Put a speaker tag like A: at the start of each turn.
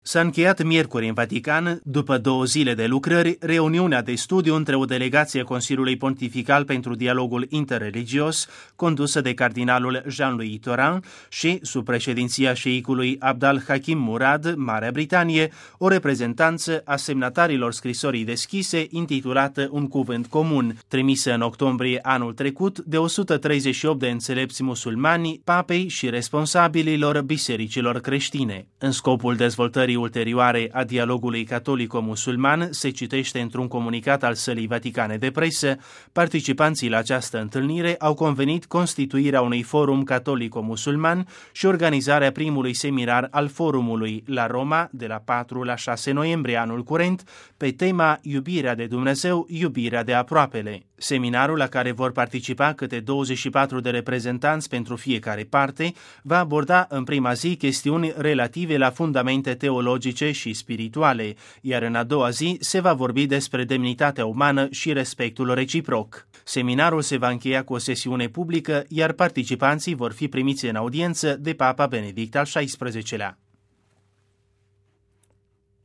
A: S-a încheiat miercuri în Vatican, după 2 zile de lucrări, reuniunea de studiu între o delegație Consiliului Pontifical pentru Dialogul Interreligios, condusă de cardinalul Jean-Louis Thoran și, sub președinția șeicului Abdal Hakim Murad, Marea Britanie, o reprezentanță a semnatarilor scrisorii deschise intitulată Un cuvânt comun, trimisă în octombrie anul trecut de 138 de înțelepți musulmani, papei și responsabililor bisericilor creștine. În scopul dezvoltării ulterioare a dialogului catolico-musulman, se citește într-un comunicat al Sălii Vaticane de Presă, participanții la această întâlnire au convenit constituirea unui forum catolico-musulman și organizarea primului seminar al forumului la Roma de la 4 la 6 noiembrie anul curent pe tema Iubirea de Dumnezeu, iubirea de aproapele. Seminarul, la care vor participa câte 24 de reprezentanți pentru fiecare parte, va aborda în prima zi chestiuni relative la fundamente teologice și spirituale, iar în a doua zi se va vorbi despre demnitatea umană și respectul reciproc. Seminarul se va încheia cu o sesiune publică, iar participanții vor fi primiți în audiență de Papa Benedict al XVI-lea.